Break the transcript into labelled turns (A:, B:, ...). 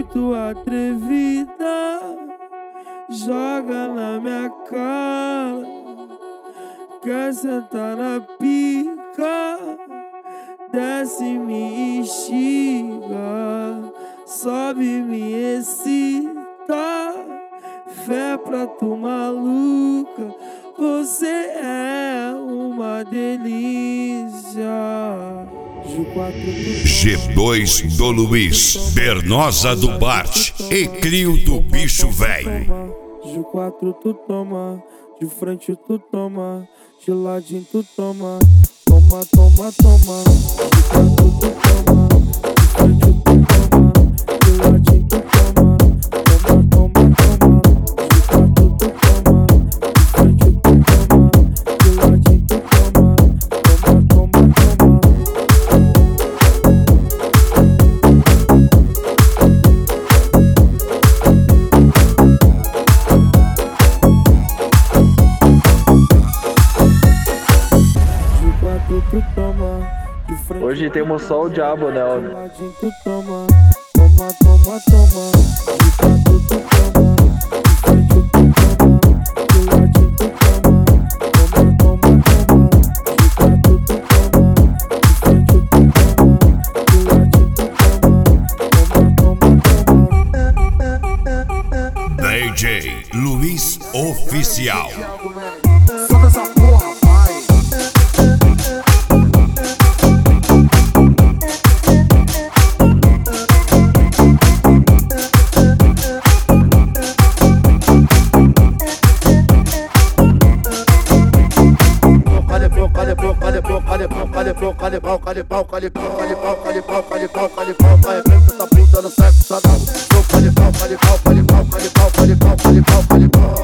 A: muito atrevida, joga na minha cara, quer sentar na pica, desce e me instiga, sobe e me excita, fé pra tu maluca, você é uma delícia.
B: G2 do Luiz, Bernosa do Bart e Crio do Bicho Velho.
A: De 4 tu toma, de frente tu toma, de ladinho tu toma, toma, toma, toma. De 4 tu toma, de frente tu toma, de ladinho tu toma, toma, toma, toma. De 4 tu toma, de frente tu toma, de ladinho tu toma, toma, toma, toma.
C: Hoje temos só o diabo, né?
A: Tu toma, toma, toma, toma. De 4 tu toma, de frente tu toma, de ladinho tu toma, toma, toma, toma. De 4 tu toma, de frente tu toma, de ladinho tu toma, toma, toma, toma.
B: DJ Luiz Oficial.
D: Solta essa porra, pai. Calipau,